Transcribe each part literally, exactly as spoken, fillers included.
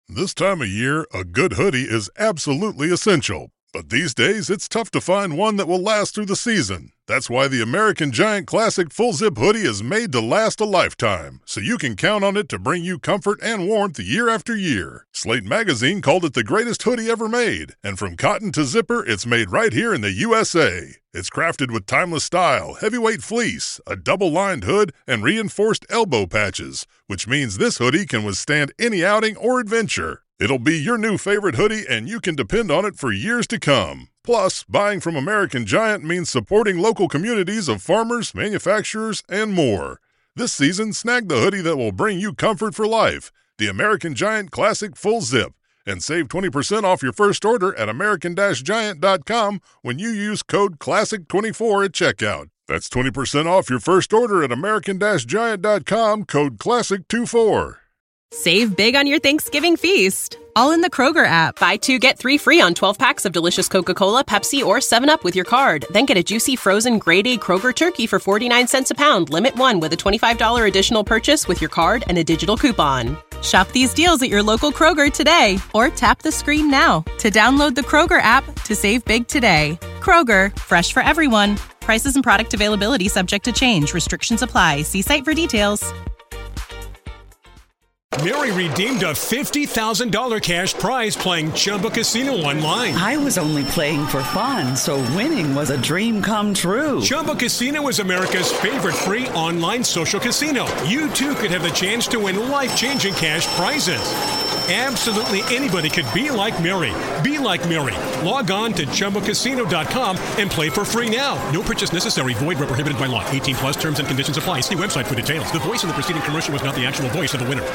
This time of year, a good hoodie is absolutely essential. But these days, it's tough to find one that will last through the season. That's why the American Giant Classic Full Zip Hoodie is made to last a lifetime, so you can count on it to bring you comfort and warmth year after year. Slate Magazine called it the greatest hoodie ever made, and from cotton to zipper, it's made right here in the U S A. It's crafted with timeless style, heavyweight fleece, a double-lined hood, and reinforced elbow patches, which means this hoodie can withstand any outing or adventure. It'll be your new favorite hoodie, and you can depend on it for years to come. Plus, buying from American Giant means supporting local communities of farmers, manufacturers, and more. This season, snag the hoodie that will bring you comfort for life, the American Giant Classic Full Zip, and save twenty percent off your first order at American Giant dot com when you use code classic twenty-four at checkout. That's twenty percent off your first order at American Giant dot com, code classic twenty-four. Save big on your Thanksgiving feast, all in the Kroger app. Buy two, get three free on twelve packs of delicious Coca-Cola, Pepsi, or seven up with your card. Then get a juicy frozen grade A Kroger turkey for forty-nine cents a pound. Limit one with a twenty-five dollars additional purchase with your card and a digital coupon. Shop these deals at your local Kroger today, or tap the screen now to download the Kroger app to save big today. Kroger, fresh for everyone. Prices and product availability subject to change. Restrictions apply. See site for details. Mary redeemed a fifty thousand dollars cash prize playing Chumba Casino online. I was only playing for fun, so winning was a dream come true. Chumba Casino is America's favorite free online social casino. You, too, could have the chance to win life-changing cash prizes. Absolutely anybody could be like Mary. Be like Mary. Log on to Chumba Casino dot com and play for free now. No purchase necessary. Void where prohibited by law. eighteen plus terms and conditions apply. See website for details. The voice in the preceding commercial was not the actual voice of the winner.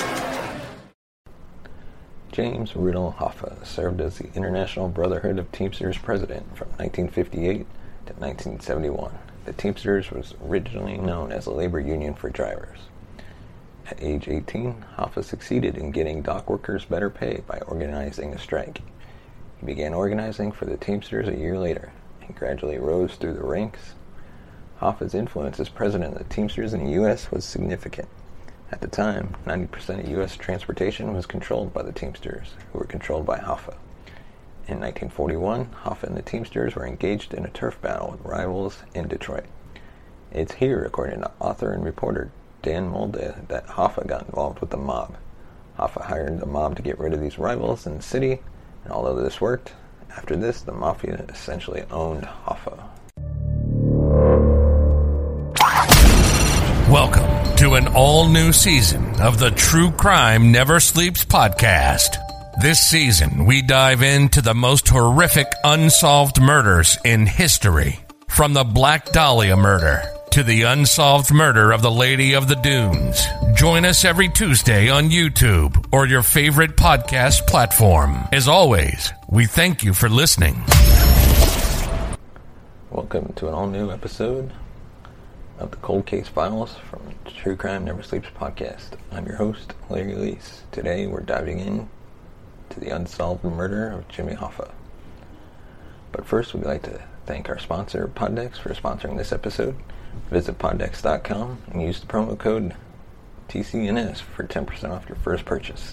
James Rudolph Hoffa served as the International Brotherhood of Teamsters president from nineteen fifty-eight to nineteen seventy-one. The Teamsters was originally known as a labor union for drivers. At age eighteen, Hoffa succeeded in getting dock workers better pay by organizing a strike. He began organizing for the Teamsters a year later and gradually rose through the ranks. Hoffa's influence as president of the Teamsters in the U S was significant. At the time, ninety percent of U S transportation was controlled by the Teamsters, who were controlled by Hoffa. In nineteen forty-one, Hoffa and the Teamsters were engaged in a turf battle with rivals in Detroit. It's here, according to author and reporter Dan Mulde, that Hoffa got involved with the mob. Hoffa hired the mob to get rid of these rivals in the city, and although this worked, after this, the mafia essentially owned Hoffa. Welcome to an all-new season of the True Crime Never Sleeps podcast. This season, we dive into the most horrific unsolved murders in history. From the Black Dahlia murder to the unsolved murder of the Lady of the Dunes. Join us every Tuesday on YouTube or your favorite podcast platform. As always, we thank you for listening. Welcome to an all-new episode of the Cold Case Files from the True Crime Never Sleeps podcast. I'm your host, Larry Leese. Today we're diving in to the unsolved murder of Jimmy Hoffa. But first, we'd like to thank our sponsor, Poddex, for sponsoring this episode. Visit poddex dot com and use the promo code T C N S for ten percent off your first purchase.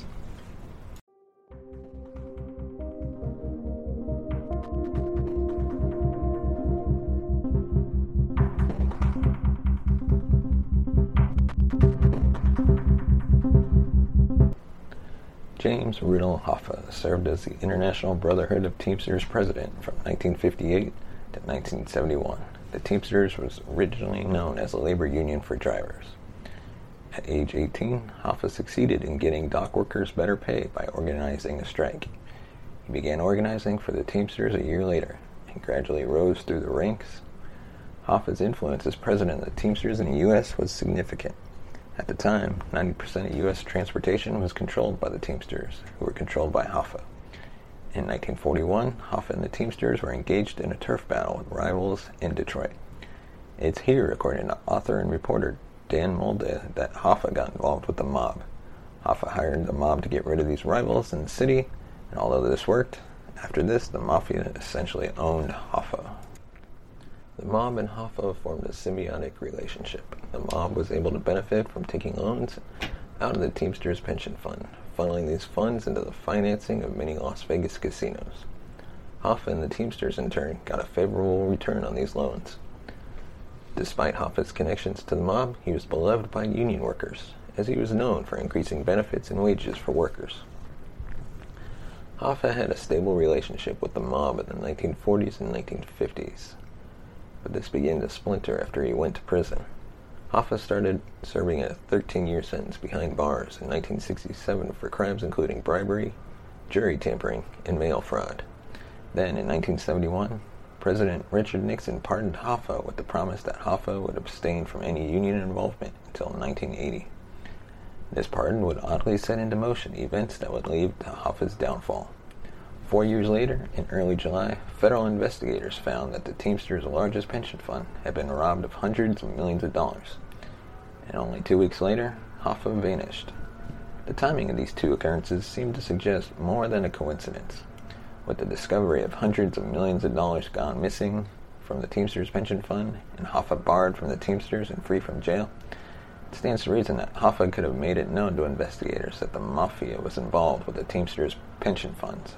James Rudolph Hoffa served as the International Brotherhood of Teamsters president from nineteen fifty-eight to nineteen seventy-one. The Teamsters was originally known as a labor union for drivers. At age eighteen, Hoffa succeeded in getting dock workers better pay by organizing a strike. He began organizing for the Teamsters a year later and gradually rose through the ranks. Hoffa's influence as president of the Teamsters in the U S was significant. At the time, ninety percent of U S transportation was controlled by the Teamsters, who were controlled by Hoffa. In nineteen forty-one, Hoffa and the Teamsters were engaged in a turf battle with rivals in Detroit. It's here, according to author and reporter Dan Mulde, that Hoffa got involved with the mob. Hoffa hired the mob to get rid of these rivals in the city, and although this worked, after this, the mafia essentially owned Hoffa. The mob and Hoffa formed a symbiotic relationship. The mob was able to benefit from taking loans out of the Teamsters Pension Fund, funneling these funds into the financing of many Las Vegas casinos. Hoffa and the Teamsters, in turn, got a favorable return on these loans. Despite Hoffa's connections to the mob, he was beloved by union workers, as he was known for increasing benefits and wages for workers. Hoffa had a stable relationship with the mob in the nineteen forties and nineteen fifties, but this began to splinter after he went to prison. Hoffa started serving a thirteen-year sentence behind bars in nineteen sixty-seven for crimes including bribery, jury tampering, and mail fraud. Then, in nineteen seventy-one, President Richard Nixon pardoned Hoffa with the promise that Hoffa would abstain from any union involvement until nineteen eighty. This pardon would oddly set into motion events that would lead to Hoffa's downfall. Four years later, in early July, federal investigators found that the Teamsters' largest pension fund had been robbed of hundreds of millions of dollars. And only two weeks later, Hoffa vanished. The timing of these two occurrences seemed to suggest more than a coincidence. With the discovery of hundreds of millions of dollars gone missing from the Teamsters pension fund and Hoffa barred from the Teamsters and free from jail, it stands to reason that Hoffa could have made it known to investigators that the Mafia was involved with the Teamsters pension funds.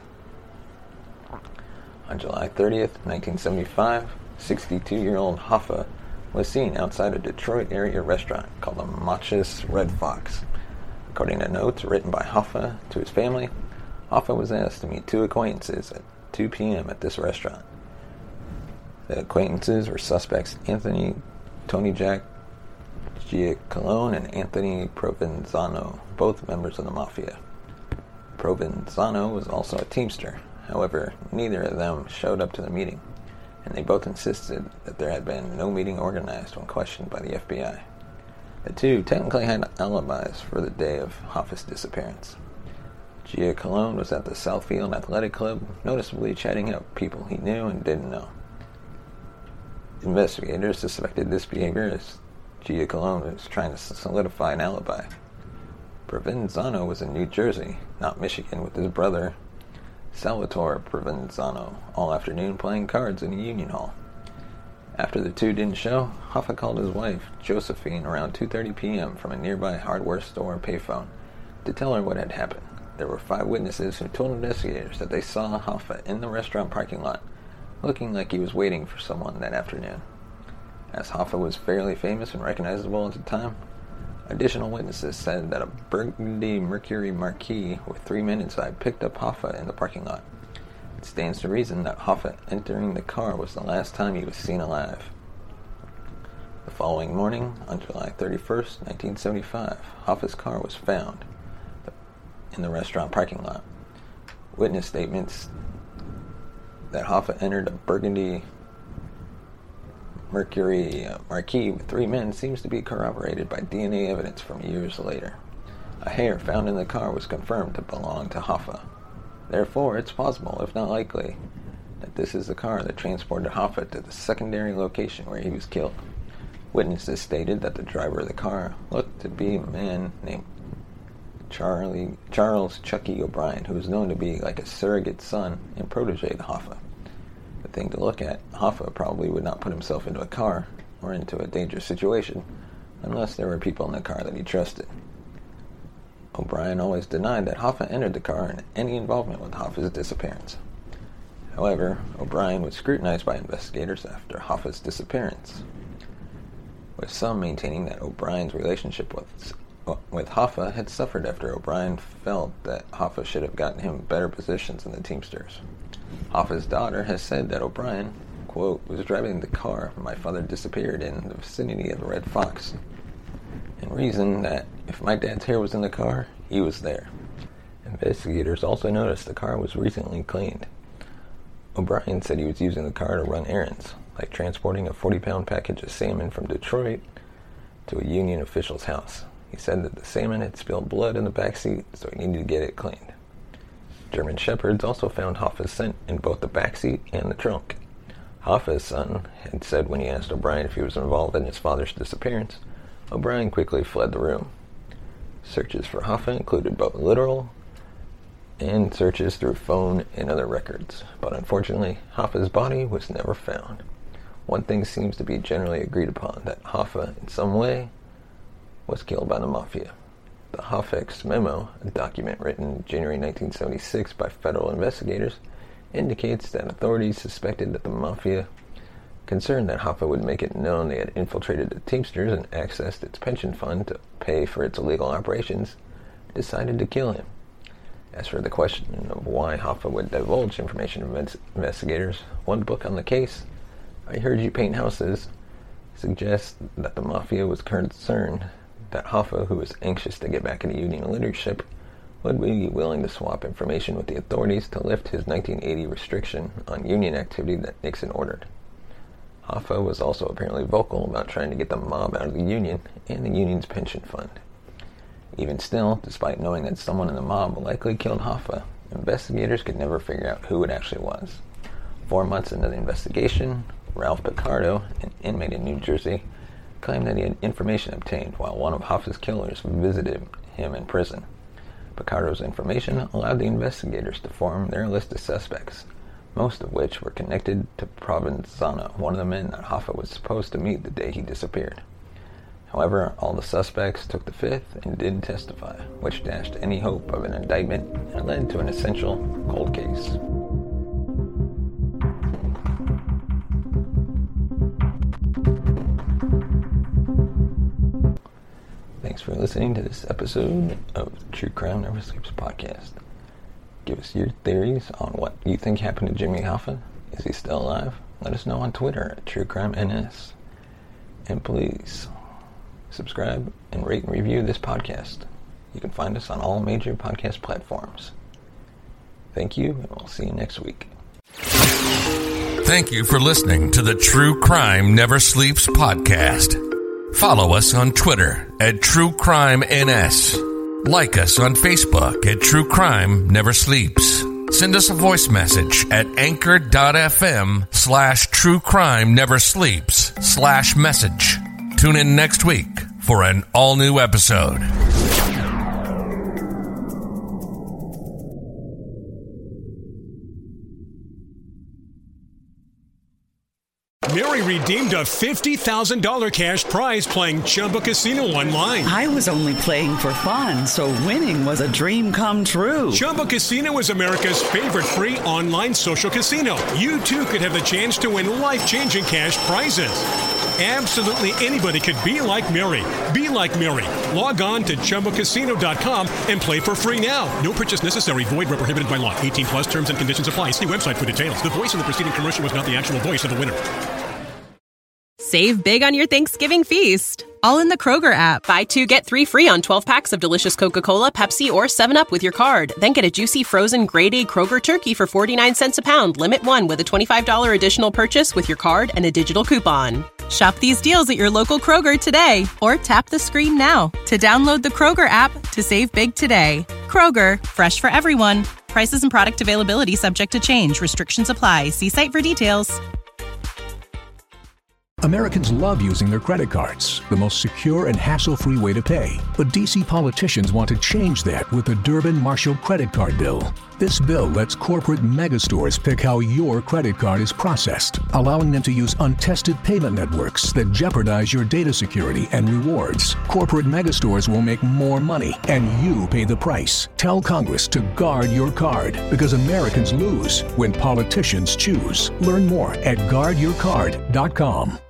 On July thirtieth, nineteen seventy-five, sixty-two-year-old Hoffa was seen outside a Detroit area restaurant called the Machis Red Fox. According to notes written by Hoffa to his family, Hoffa was asked to meet two acquaintances at two p.m. at this restaurant. The acquaintances were suspects Anthony Tony Jack Giacalone and Anthony Provenzano, both members of the Mafia. Provenzano was also a Teamster. However, neither of them showed up to the meeting, and they both insisted that there had been no meeting organized when questioned by the F B I. The two technically had alibis for the day of Hoffa's disappearance. Giacalone was at the Southfield Athletic Club, noticeably chatting up people he knew and didn't know. Investigators suspected this behavior as Giacalone was trying to solidify an alibi. Provenzano was in New Jersey, not Michigan, with his brother Salvatore Provenzano all afternoon playing cards in a union hall. After the two didn't show, Hoffa called his wife, Josephine, around two thirty p.m. from a nearby hardware store payphone to tell her what had happened. There were five witnesses who told investigators that they saw Hoffa in the restaurant parking lot, looking like he was waiting for someone that afternoon. As Hoffa was fairly famous and recognizable at the time, additional witnesses said that a burgundy Mercury Marquis with three men inside picked up Hoffa in the parking lot. It stands to reason that Hoffa entering the car was the last time he was seen alive. The following morning, on July thirty-first, nineteen seventy-five, Hoffa's car was found in the restaurant parking lot. Witness statements that Hoffa entered a burgundy Mercury uh, Marquis with three men seems to be corroborated by D N A evidence from years later. A hair found in the car was confirmed to belong to Hoffa. Therefore, it's possible, if not likely, that this is the car that transported Hoffa to the secondary location where he was killed. Witnesses stated that the driver of the car looked to be a man named Charlie Charles Chucky O'Brien, who was known to be like a surrogate son and protege to Hoffa. The thing to look at, Hoffa probably would not put himself into a car or into a dangerous situation unless there were people in the car that he trusted. O'Brien always denied that Hoffa entered the car in any involvement with Hoffa's disappearance. However, O'Brien was scrutinized by investigators after Hoffa's disappearance, with some maintaining that O'Brien's relationship with with Hoffa had suffered after O'Brien felt that Hoffa should have gotten him better positions in the Teamsters. Hoffa's daughter has said that O'Brien, quote, was driving the car my father disappeared in the vicinity of the Red Fox, and reasoned that if my dad's hair was in the car, he was there. Investigators also noticed the car was recently cleaned. O'Brien said he was using the car to run errands, like transporting a forty-pound package of salmon from Detroit to a union official's house. He said that the salmon had spilled blood in the back seat, so he needed to get it cleaned. German Shepherds also found Hoffa's scent in both the back seat and the trunk. Hoffa's son had said when he asked O'Brien if he was involved in his father's disappearance, O'Brien quickly fled the room. Searches for Hoffa included both literal and searches through phone and other records, but unfortunately, Hoffa's body was never found. One thing seems to be generally agreed upon, that Hoffa, in some way, was killed by the Mafia. The Hofex Memo, a document written in January nineteen seventy-six by federal investigators, indicates that authorities suspected that the Mafia, concerned that Hoffa would make it known they had infiltrated the Teamsters and accessed its pension fund to pay for its illegal operations, decided to kill him. As for the question of why Hoffa would divulge information to investigators, one book on the case, I Heard You Paint Houses, suggests that the Mafia was concerned that Hoffa, who was anxious to get back into union leadership, would be willing to swap information with the authorities to lift his nineteen eighty restriction on union activity that Nixon ordered. Hoffa was also apparently vocal about trying to get the mob out of the union and the union's pension fund. Even still, despite knowing that someone in the mob likely killed Hoffa, investigators could never figure out who it actually was. Four months into the investigation, Ralph Picardo, an inmate in New Jersey, claimed that he had information obtained while one of Hoffa's killers visited him in prison. Picardo's information allowed the investigators to form their list of suspects, most of which were connected to Provenzano, one of the men that Hoffa was supposed to meet the day he disappeared. However, all the suspects took the fifth and didn't testify, which dashed any hope of an indictment and led to an essential cold case. Thanks for listening to this episode of the True Crime Never Sleeps podcast. Give us your theories on what you think happened to Jimmy Hoffa. Is he still alive? Let us know on Twitter at True Crime N S. And please subscribe and rate and review this podcast. You can find us on all major podcast platforms. Thank you, and we'll see you next week. Thank you for listening to the True Crime Never Sleeps podcast. Follow us on Twitter at True Crime N S. Like us on Facebook at True Crime Never Sleeps. Send us a voice message at anchor.fm slash True Crime Never Sleeps slash message. Tune in next week for an all-new episode. Mary redeemed a fifty thousand dollars cash prize playing Chumba Casino online. I was only playing for fun, so winning was a dream come true. Chumba Casino is America's favorite free online social casino. You too could have the chance to win life-changing cash prizes. Absolutely anybody could be like Mary. Be like Mary. Log on to Chumba Casino dot com and play for free now. No purchase necessary. Void where prohibited by law. eighteen plus terms and conditions apply. See website for details. The voice in the preceding commercial was not the actual voice of the winner. Save big on your Thanksgiving feast, all in the Kroger app. Buy two, get three free on twelve packs of delicious Coca-Cola, Pepsi, or seven up with your card. Then get a juicy frozen grade A Kroger turkey for forty-nine cents a pound. Limit one with a twenty-five dollars additional purchase with your card and a digital coupon. Shop these deals at your local Kroger today, or tap the screen now to download the Kroger app to save big today. Kroger, fresh for everyone. Prices and product availability subject to change. Restrictions apply. See site for details. Americans love using their credit cards, the most secure and hassle-free way to pay. But D C politicians want to change that with the Durbin-Marshall credit card bill. This bill lets corporate megastores pick how your credit card is processed, allowing them to use untested payment networks that jeopardize your data security and rewards. Corporate megastores will make more money, and you pay the price. Tell Congress to guard your card, because Americans lose when politicians choose. Learn more at guard your card dot com.